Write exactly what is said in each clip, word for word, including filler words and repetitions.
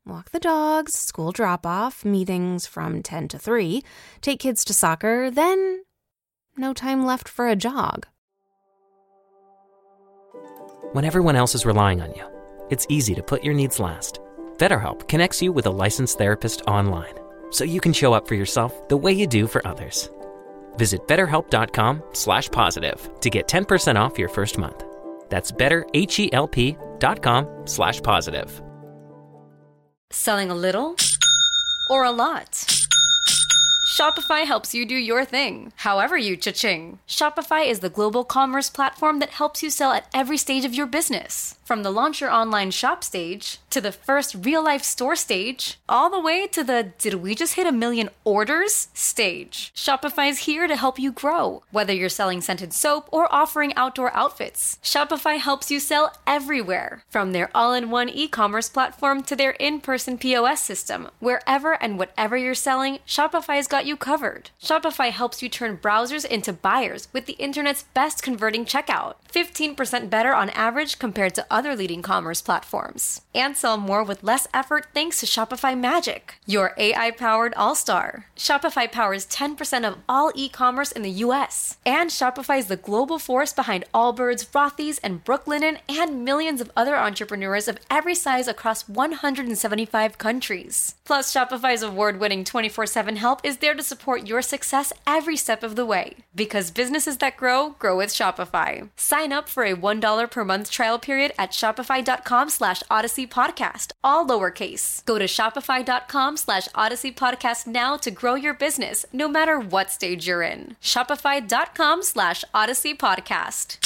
Walk the dogs, school drop-off, meetings from ten to three, take kids to soccer, then no time left for a jog. When everyone else is relying on you, it's easy to put your needs last. BetterHelp connects you with a licensed therapist online, so you can show up for yourself the way you do for others. Visit betterhelp.com slash positive to get ten percent off your first month. That's betterhelp.com slash positive. Selling a little or a lot? Shopify helps you do your thing, however you cha-ching. Shopify is the global commerce platform that helps you sell at every stage of your business. From the launch your online shop stage, to the first real-life store stage, all the way to the did we just hit a million orders stage. Shopify's here to help you grow. Whether you're selling scented soap or offering outdoor outfits, Shopify helps you sell everywhere. From their all-in-one e-commerce platform to their in-person P O S system, wherever and whatever you're selling, Shopify's got you covered. Shopify helps you turn browsers into buyers with the internet's best converting checkout. fifteen percent better on average compared to other leading commerce platforms. And sell more with less effort thanks to Shopify Magic, your A I-powered all-star. Shopify powers ten percent of all e-commerce in the U S. And Shopify is the global force behind Allbirds, Rothy's, and Brooklinen, and millions of other entrepreneurs of every size across one hundred seventy-five countries. Plus, Shopify's award-winning twenty-four seven help is there to support your success every step of the way. Because businesses that grow, grow with Shopify. Sign up for a one dollar per month trial period at shopify.com slash Odyssey Podcast, all lowercase. Go to shopify.com slash Odyssey Podcast now to grow your business, no matter what stage you're in. Shopify.com slash Odyssey Podcast.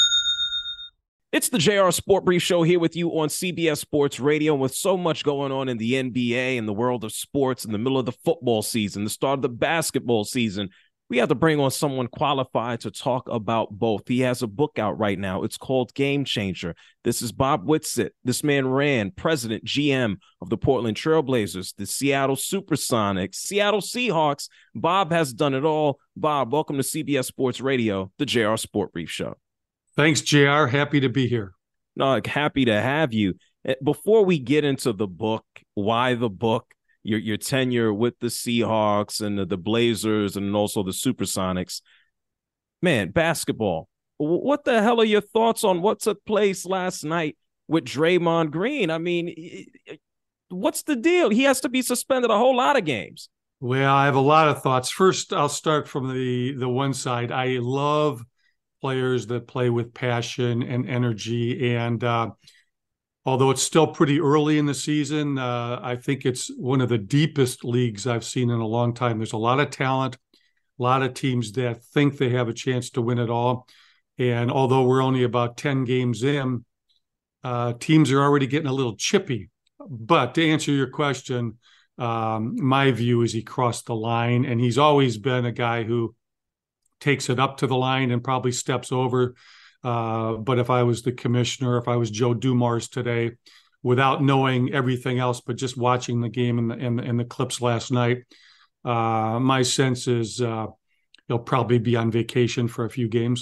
It's the J R Sport Brief Show here with you on C B S Sports Radio. With so much going on in the N B A and the world of sports in the middle of the football season, the start of the basketball season, we have to bring on someone qualified to talk about both. He has a book out right now. It's called Game Changer. This is Bob Whitsitt. This man ran president, G M of the Portland Trailblazers, the Seattle Supersonics, Seattle Seahawks. Bob has done it all. Bob, welcome to C B S Sports Radio, the J R Sport Brief Show. Thanks, J R. Happy to be here. No, happy to have you. Before we get into the book, why the book, your your tenure with the Seahawks and the, the Blazers and also the Supersonics, man, basketball. What the hell are your thoughts on what took place last night with Draymond Green? I mean, what's the deal? He has to be suspended a whole lot of games. Well, I have a lot of thoughts. First, I'll start from the, the one side. I love players that play with passion and energy. And uh, although it's still pretty early in the season, uh, I think it's one of the deepest leagues I've seen in a long time. There's a lot of talent, a lot of teams that think they have a chance to win it all. And although we're only about ten games in, uh, teams are already getting a little chippy. But to answer your question, um, my view is he crossed the line, and he's always been a guy who takes it up to the line and probably steps over. Uh, but if I was the commissioner, if I was Joe Dumars today, without knowing everything else, but just watching the game and the, and the, and the clips last night, uh, my sense is uh, he'll probably be on vacation for a few games.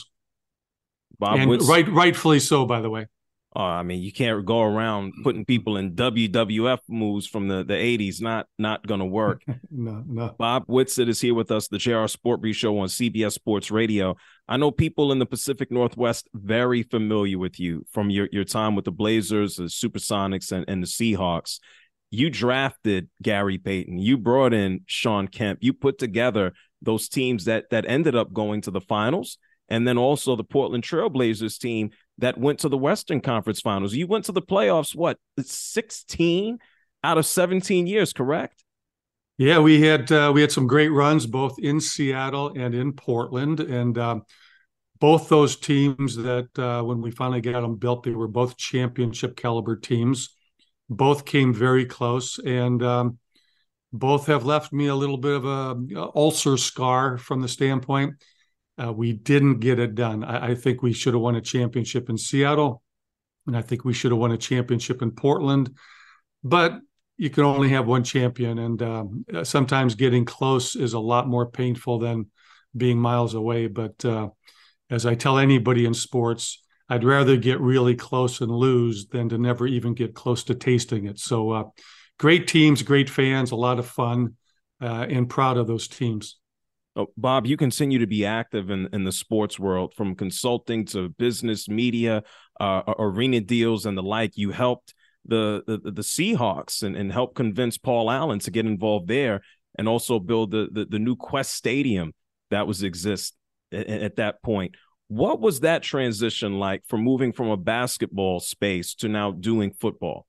Bob and Woods, right, rightfully so, by the way. Oh, I mean, you can't go around putting people in W W F moves from the, the eighties. Not not going to work. no, no. Bob Whitsitt is here with us, the J R Sport Brief Show on C B S Sports Radio. I know people in the Pacific Northwest very familiar with you from your, your time with the Blazers, the Supersonics, and, and the Seahawks. You drafted Gary Payton. You brought in Shawn Kemp. You put together those teams that that ended up going to the finals, and then also the Portland Trailblazers team that went to the Western Conference Finals. You went to the playoffs, what, sixteen out of seventeen years, correct? Yeah, we had uh, we had some great runs both in Seattle and in Portland, and um, both those teams that uh, when we finally got them built, they were both championship caliber teams. Both came very close, and um, both have left me a little bit of a, a ulcer scar from the standpoint. Uh, we didn't get it done. I, I think we should have won a championship in Seattle, and I think we should have won a championship in Portland. But you can only have one champion, and um, sometimes getting close is a lot more painful than being miles away. But uh, as I tell anybody in sports, I'd rather get really close and lose than to never even get close to tasting it. So uh, great teams, great fans, a lot of fun, uh, and proud of those teams. Oh, Bob, you continue to be active in, in the sports world, from consulting to business, media, uh, arena deals, and the like. You helped the the, the Seahawks and, and helped convince Paul Allen to get involved there, and also build the the, the new Quest Stadium that was exist at, at that point. What was that transition like from moving from a basketball space to now doing football?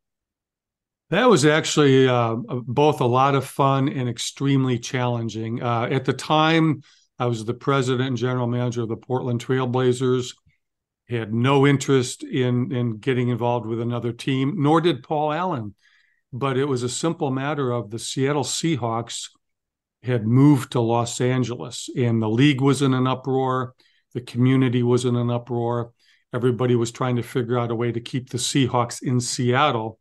That was actually uh, both a lot of fun and extremely challenging. Uh, at the time, I was the president and general manager of the Portland Trail Blazers. Had no interest in, in getting involved with another team, nor did Paul Allen. But it was a simple matter of the Seattle Seahawks had moved to Los Angeles, and the league was in an uproar. The community was in an uproar. Everybody was trying to figure out a way to keep the Seahawks in Seattle.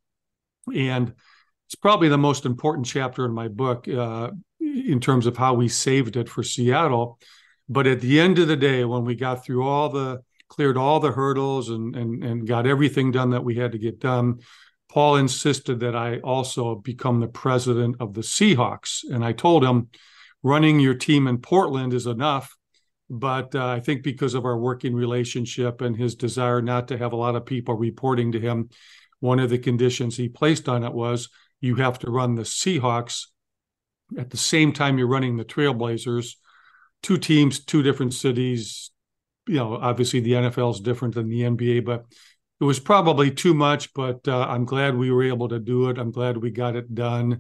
And it's probably the most important chapter in my book uh, in terms of how we saved it for Seattle. But at the end of the day, when we got through all the, cleared all the hurdles and, and, and got everything done that we had to get done, Paul insisted that I also become the president of the Seahawks. And I told him, running your team in Portland is enough. But uh, I think because of our working relationship and his desire not to have a lot of people reporting to him, one of the conditions he placed on it was you have to run the Seahawks at the same time you're running the Trailblazers. Two teams, two different cities. You know, obviously the N F L is different than the N B A, but it was probably too much. But uh, I'm glad we were able to do it. I'm glad we got it done.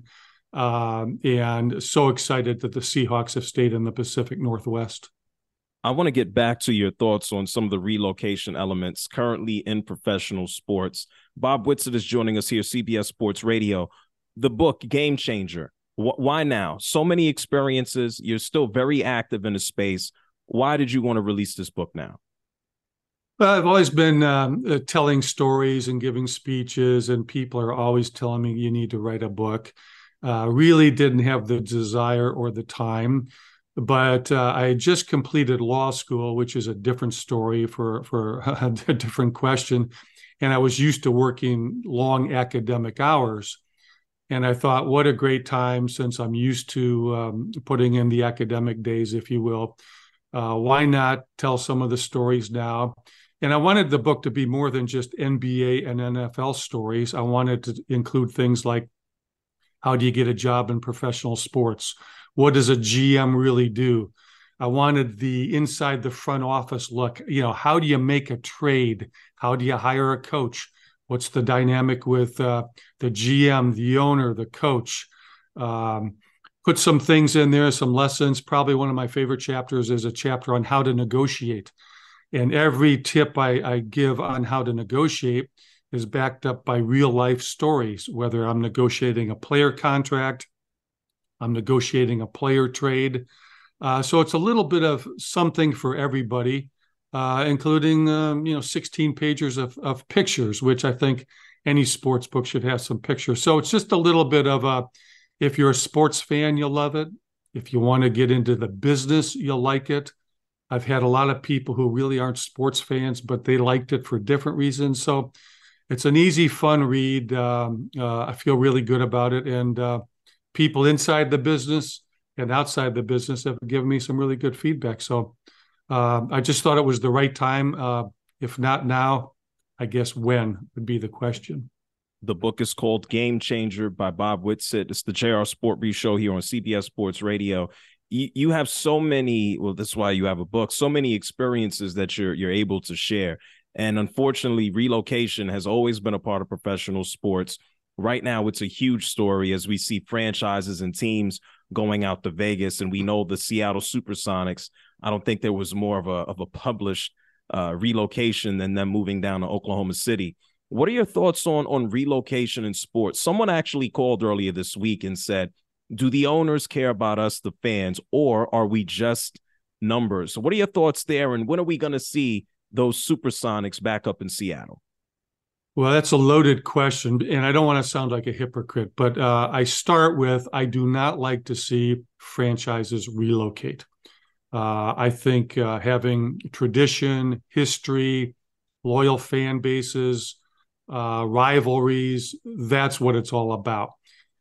Um, and so excited that the Seahawks have stayed in the Pacific Northwest. I want to get back to your thoughts on some of the relocation elements currently in professional sports. Bob Whitsitt is joining us here, C B S Sports Radio. The book, Game Changer. Wh- why now? So many experiences. You're still very active in the space. Why did you want to release this book now? Well, I've always been um, uh, telling stories and giving speeches, and people are always telling me you need to write a book. Uh, really didn't have the desire or the time. But uh, I had just completed law school, which is a different story for, for a different question. And I was used to working long academic hours. And I thought, what a great time, since I'm used to um, putting in the academic days, if you will. Uh, why not tell some of the stories now? And I wanted the book to be more than just N B A and N F L stories. I wanted to include things like, how do you get a job in professional sports? What does a G M really do? I wanted the inside the front office look. You know, how do you make a trade? How do you hire a coach? What's the dynamic with uh, the G M, the owner, the coach? Um, put some things in there, some lessons. Probably one of my favorite chapters is a chapter on how to negotiate. And every tip I, I give on how to negotiate is backed up by real life stories, whether I'm negotiating a player contract, I'm negotiating a player trade. Uh, so it's a little bit of something for everybody, uh, including, um, you know, sixteen pages of, of pictures, which I think any sports book should have some pictures. So it's just a little bit of a, if you're a sports fan, you'll love it. If you want to get into the business, you'll like it. I've had a lot of people who really aren't sports fans, but they liked it for different reasons. So it's an easy, fun read. Um, uh, I feel really good about it. And, uh, people inside the business and outside the business have given me some really good feedback. So uh, I just thought it was the right time. Uh, if not now, I guess when would be the question. The book is called Game Changer by Bob Whitsitt. It's the J R Sport Brief Show here on C B S Sports Radio. You, you have so many, well, that's why you have a book, so many experiences that you're you're able to share. And unfortunately, relocation has always been a part of professional sports. Right now, it's a huge story as we see franchises and teams going out to Vegas, and we know the Seattle Supersonics. I don't think there was more of a of a published uh, relocation than them moving down to Oklahoma City. What are your thoughts on on relocation in sports? Someone actually called earlier this week and said, do the owners care about us, the fans, or are we just numbers? So what are your thoughts there, and when are we going to see those Supersonics back up in Seattle? Well, that's a loaded question, and I don't want to sound like a hypocrite, but uh, I start with, I do not like to see franchises relocate. Uh, I think uh, having tradition, history, loyal fan bases, uh, rivalries, that's what it's all about.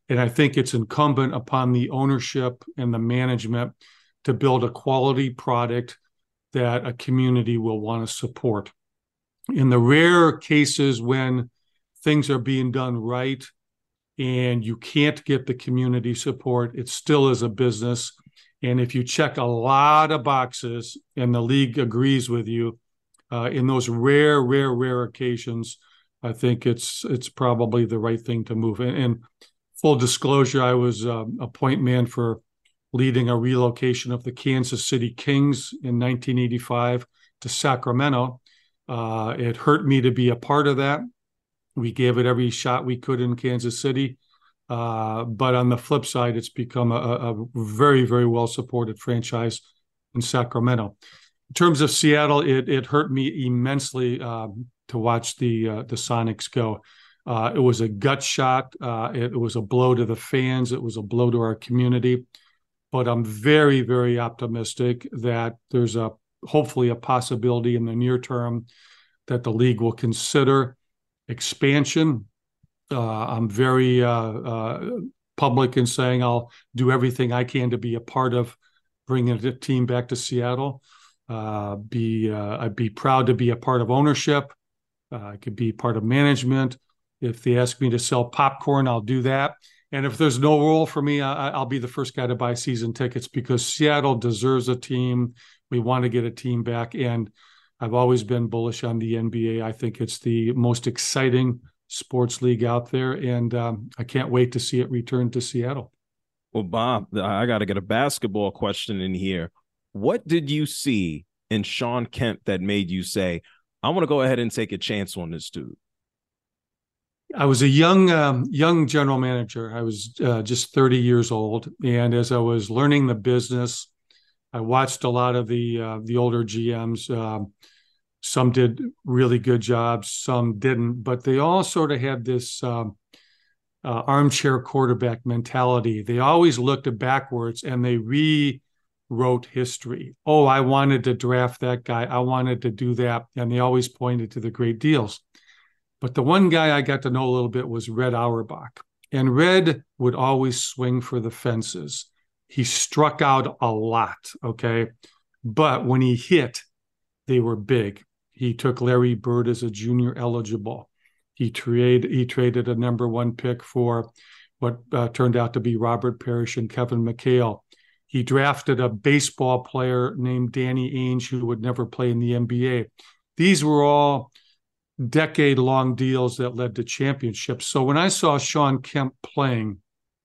And I think it's incumbent upon the ownership and the management to build a quality product that a community will want to support. In the rare cases when things are being done right and you can't get the community support, it still is a business. And if you check a lot of boxes and the league agrees with you, uh, in those rare, rare, rare occasions, I think it's it's probably the right thing to move. And, and full disclosure, I was um, a point man for leading a relocation of the Kansas City Kings in nineteen eighty-five to Sacramento. Uh, it hurt me to be a part of that. We gave it every shot we could in Kansas City. Uh, but on the flip side, it's become a, a very, very well-supported franchise in Sacramento. In terms of Seattle, it it hurt me immensely um, to watch the uh, the Sonics go. Uh, it was a gut shot. Uh, it, it was a blow to the fans. It was a blow to our community. But I'm very, very optimistic that there's a hopefully a possibility in the near term that the league will consider expansion. Uh, I'm very uh, uh, public in saying I'll do everything I can to be a part of bringing the team back to Seattle. Uh, be uh, I'd be proud to be a part of ownership. Uh, I could be part of management. If they ask me to sell popcorn, I'll do that. And if there's no role for me, I, I'll be the first guy to buy season tickets because Seattle deserves a team. We want to get a team back. And I've always been bullish on the N B A. I think it's the most exciting sports league out there. And um, I can't wait to see it return to Seattle. Well, Bob, I got to get a basketball question in here. What did you see in Shawn Kemp that made you say, I want to go ahead and take a chance on this dude? I was a young um, young general manager. I was uh, just thirty years old. And as I was learning the business, I watched a lot of the uh, the older G Ms. Um, some did really good jobs, some didn't. But they all sort of had this um, uh, armchair quarterback mentality. They always looked backwards and they rewrote history. Oh, I wanted to draft that guy. I wanted to do that. And they always pointed to the great deals. But the one guy I got to know a little bit was Red Auerbach. And Red would always swing for the fences. He struck out a lot, okay? But when he hit, they were big. He took Larry Bird as a junior eligible. He, trade, he traded a number one pick for what uh, turned out to be Robert Parrish and Kevin McHale. He drafted a baseball player named Danny Ainge who would never play in the N B A. These were all decade-long deals that led to championships. So when I saw Shawn Kemp playing,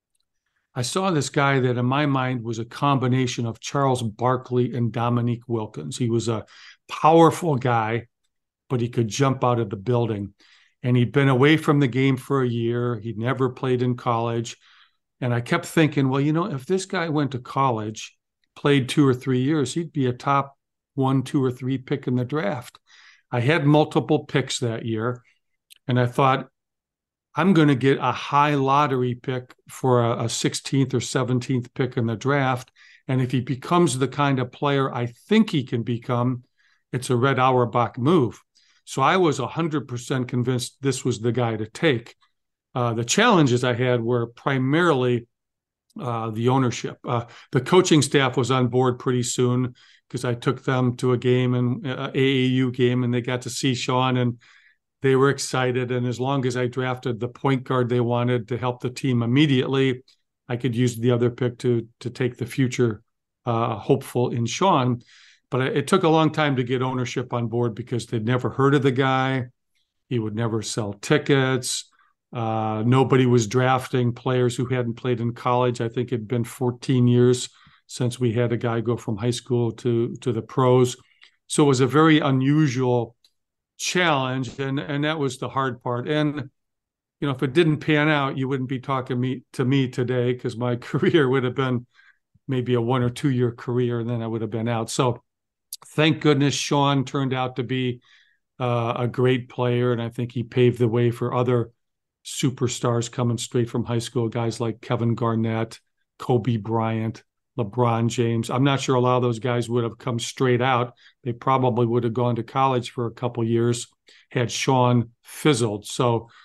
I saw this guy that in my mind was a combination of Charles Barkley and Dominique Wilkins. He was a powerful guy, but he could jump out of the building. And he'd been away from the game for a year. He'd never played in college. And I kept thinking, well, you know, if this guy went to college, played two or three years, he'd be a top one, two, or three pick in the draft. I had multiple picks that year, and I thought, I'm going to get a high lottery pick for a, a sixteenth or seventeenth pick in the draft. And if he becomes the kind of player I think he can become, it's a Red Auerbach move. So I was one hundred percent convinced this was the guy to take. Uh, the challenges I had were primarily uh, the ownership. Uh, the coaching staff was on board pretty soon because I took them to a game, and uh, A A U game, and they got to see Shawn, and they were excited. And as long as I drafted the point guard they wanted to help the team immediately, I could use the other pick to to take the future uh, hopeful in Shawn. But it took a long time to get ownership on board because they'd never heard of the guy. He would never sell tickets. Uh, nobody was drafting players who hadn't played in college. I think it'd been fourteen years since we had a guy go from high school to, to the pros. So it was a very unusual challenge, and, and that was the hard part. And, you know, if it didn't pan out, you wouldn't be talking me, to me today because my career would have been maybe a one or two year career, and then I would have been out. So thank goodness Shawn turned out to be uh, a great player, and I think he paved the way for other superstars coming straight from high school, guys like Kevin Garnett, Kobe Bryant, LeBron James. I'm not sure a lot of those guys would have come straight out. They probably would have gone to college for a couple years had Shawn fizzled. So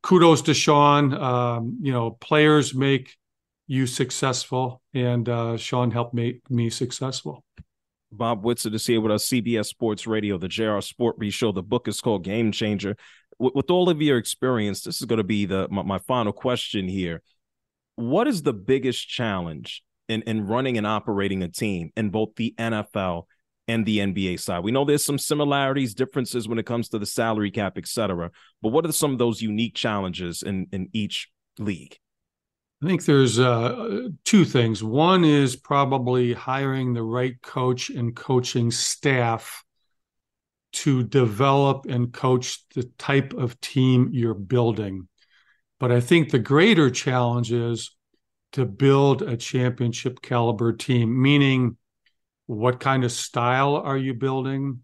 kudos to Sean. Um, you know, players make you successful, and uh, Sean helped make me successful. Bob Whitsitt is here with us, C B S Sports Radio, the J R Sport Brief Show. The book is called Game Changer. With, with all of your experience, this is going to be the my, my final question here. What is the biggest challenge in, in running and operating a team in both the N F L and the N B A side? We know there's some similarities, differences when it comes to the salary cap, et cetera. But what are some of those unique challenges in, in each league? I think there's uh, two things. One is probably hiring the right coach and coaching staff to develop and coach the type of team you're building. But I think the greater challenge is to build a championship caliber team, meaning what kind of style are you building?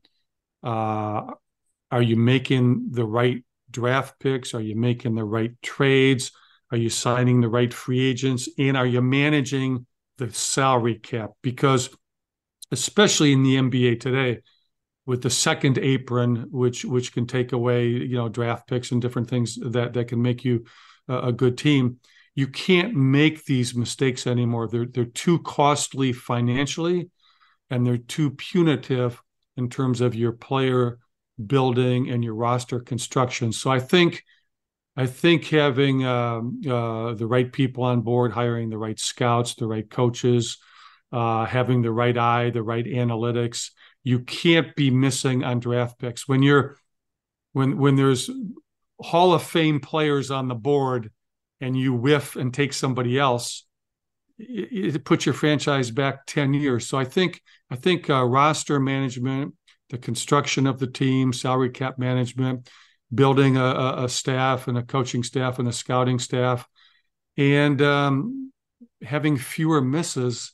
Uh, are you making the right draft picks? Are you making the right trades? Are you signing the right free agents? And are you managing the salary cap? Because especially in the N B A today, with the second apron, which which can take away, you know, draft picks and different things that, that can make you a, a good team, you can't make these mistakes anymore. They're they're too costly financially, and they're too punitive in terms of your player building and your roster construction. So I think I think having um, uh, the right people on board, hiring the right scouts, the right coaches, uh, having the right eye, the right analytics, you can't be missing on draft picks. When you're when when there's Hall of Fame players on the board and you whiff and take somebody else, it, it puts your franchise back ten years. So I think I think uh, roster management, the construction of the team, salary cap management, building a, a staff and a coaching staff and a scouting staff, and um, having fewer misses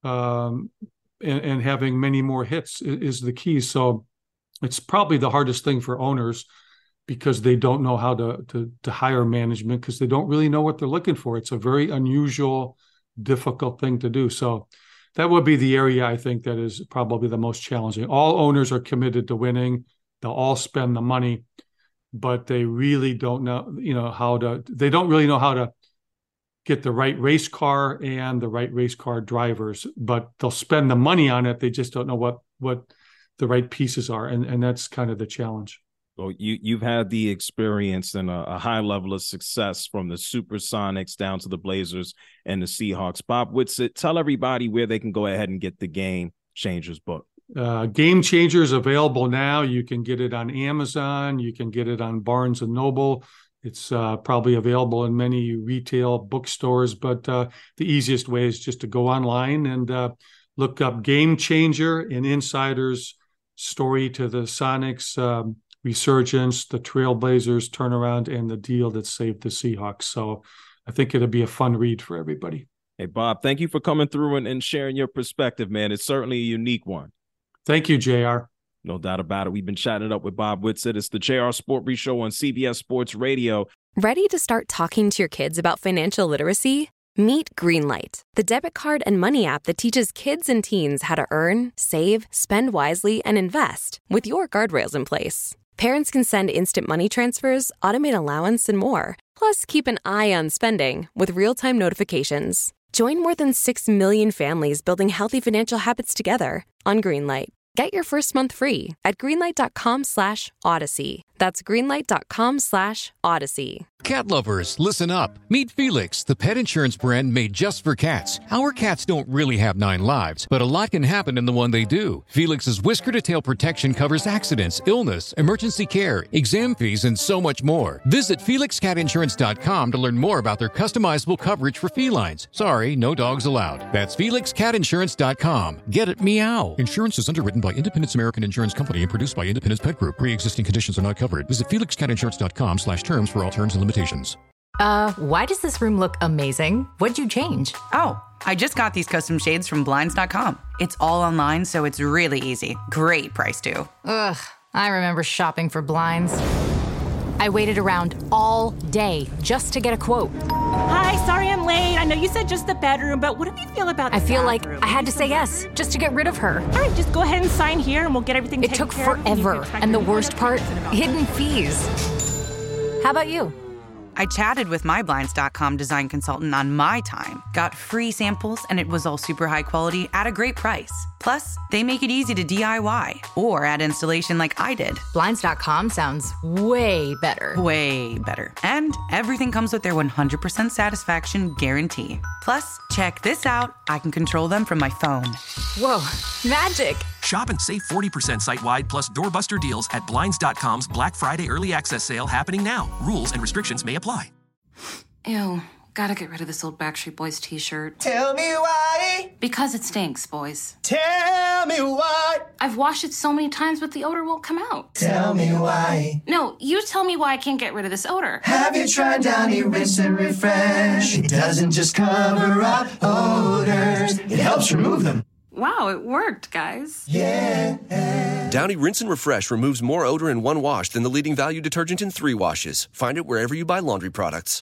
um, and, and having many more hits is, is the key. So it's probably the hardest thing for owners, because they don't know how to, to, to hire management, because they don't really know what they're looking for. It's a very unusual, difficult thing to do. So that would be the area I think that is probably the most challenging. All owners are committed to winning. They'll all spend the money, but they really don't know, you know, how to, they don't really know how to get the right race car and the right race car drivers, but they'll spend the money on it. They just don't know what, what the right pieces are. And, and that's kind of the challenge. Well, you, you've had the experience and a, a high level of success from the Supersonics down to the Blazers and the Seahawks. Bob Whitsitt, tell everybody where they can go ahead and get the Game Changers book. Uh, Game Changers available now. You can get it on Amazon. You can get it on Barnes and Noble. It's uh, probably available in many retail bookstores, but uh, the easiest way is just to go online and uh, look up Game Changer, an insider's story to the Sonics um, resurgence, the Trailblazers turnaround, and the deal that saved the Seahawks. So I think it'll be a fun read for everybody. Hey, Bob, thank you for coming through and, and sharing your perspective, man. It's certainly a unique one. Thank you, J R. No doubt about it. We've been chatting up with Bob Whitsitt. It's the J R Sport Brief Show on C B S Sports Radio. Ready to start talking to your kids about financial literacy? Meet Greenlight, the debit card and money app that teaches kids and teens how to earn, save, spend wisely, and invest with your guardrails in place. Parents can send instant money transfers, automate allowance, and more. Plus, keep an eye on spending with real-time notifications. Join more than six million families building healthy financial habits together on Greenlight. Get your first month free at greenlight.com slash odyssey. That's greenlight.com slash odyssey. Cat lovers, listen up. Meet Felix, the pet insurance brand made just for cats. Our cats don't really have nine lives, but a lot can happen in the one they do. Felix's whisker-to-tail protection covers accidents, illness, emergency care, exam fees, and so much more. Visit felix cat insurance dot com to learn more about their customizable coverage for felines. Sorry, no dogs allowed. That's felix cat insurance dot com. Get it, meow. Insurance is underwritten by Independence American Insurance Company and produced by Independence Pet Group. Pre-existing conditions are not covered. Visit felix cat insurance dot com slash terms for all terms and limitations. Uh, why does this room look amazing? What'd you change? Oh, I just got these custom shades from Blinds dot com. It's all online, so it's really easy. Great price, too. Ugh, I remember shopping for blinds. I waited around all day just to get a quote. Hi, sorry I'm late. I know you said just the bedroom, but what do you feel about the I feel bathroom? like I had to say yes just to get rid of her. All right, just go ahead and sign here and we'll get everything It taken took care of. forever, and the worst part, hidden fees. How about you? I chatted with my Blinds dot com design consultant on my time, got free samples, and it was all super high quality at a great price. Plus, they make it easy to D I Y or add installation like I did. Blinds dot com sounds way better. Way better. And everything comes with their one hundred percent satisfaction guarantee. Plus, check this out. I can control them from my phone. Whoa, magic. Shop and save forty percent site-wide plus doorbuster deals at Blinds dot com's Black Friday Early Access Sale happening now. Rules and restrictions may apply. Ew, gotta get rid of this old Backstreet Boys t-shirt. Tell me why. Because it stinks, boys. Tell me why. I've washed it so many times, but the odor won't come out. Tell me why. No, you tell me why I can't get rid of this odor. Have you tried Downy Rinse and Refresh? It doesn't just cover up odors, it helps remove them. Wow, it worked, guys. Yeah. Downy Rinse and Refresh removes more odor in one wash than the leading value detergent in three washes. Find it wherever you buy laundry products.